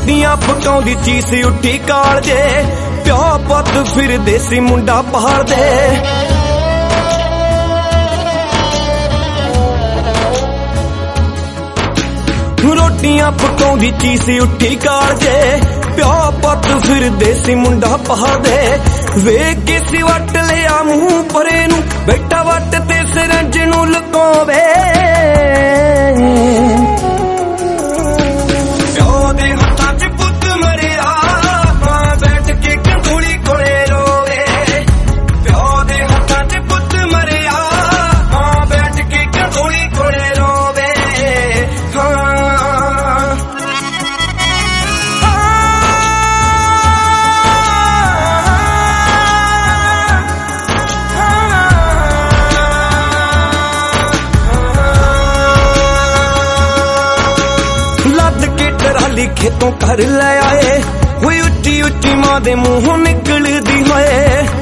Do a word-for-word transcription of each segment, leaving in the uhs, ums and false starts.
रोटियां पकाउंदी चीस उठी काल जे प्यो पुत फिर देसी मुंडा पहाड़ दे रोटियां पकाउंदी चीस उठी काल जे प्यो पुत फिर देसी मुंडा पहाड़ दे वे किसी वट लिया मुंह परे नू बैठा वट ते सिरंज नू लुकावे खेतों कर ले आए हुई उच्ची उच्ची मां दे मुंहों निकलदी होए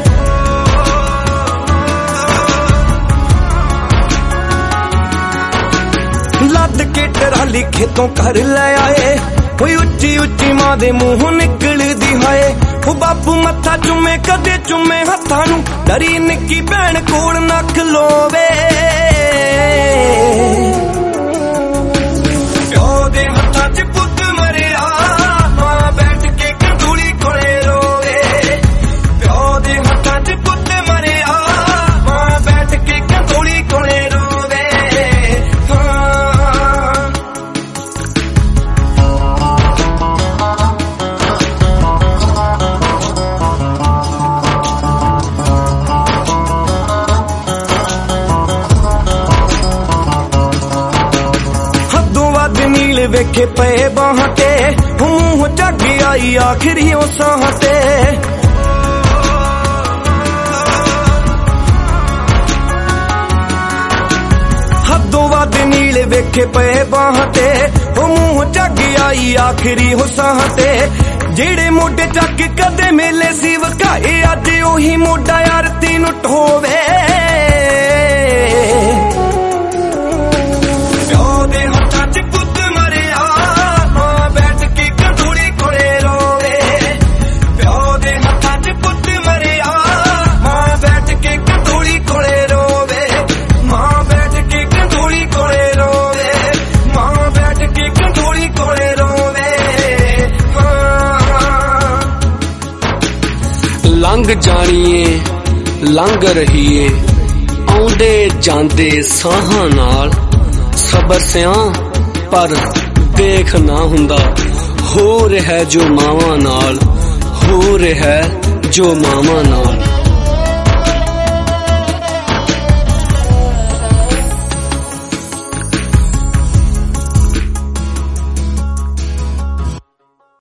लद के टराली खेतों कर ले आए हुई उच्ची उच्ची मां दे मुंहों निकलदी होए वो बापू मत्था चुमे कदे चुमे हत्थां नू डरी निक्की भैन कोल ना खलोवे प्यो दे हत्थां च पुत्त वेखे पे बाहते मुंह झग आई आखिरी साहते हदों वध नीले वेखे पे बाहते मुंह झग आई आखिरी हो साहते जेड़े मोढे चक कदे मेले सी वकाए अज ओही मोढा आरती नू ढोवे लंघ जाणीए लंघ रहीए आउंदे जांदे साहां नाल सबर सियां पर देख ना हुंदा हो रहा जो मावां नाल हो रहा जो मावां नाल।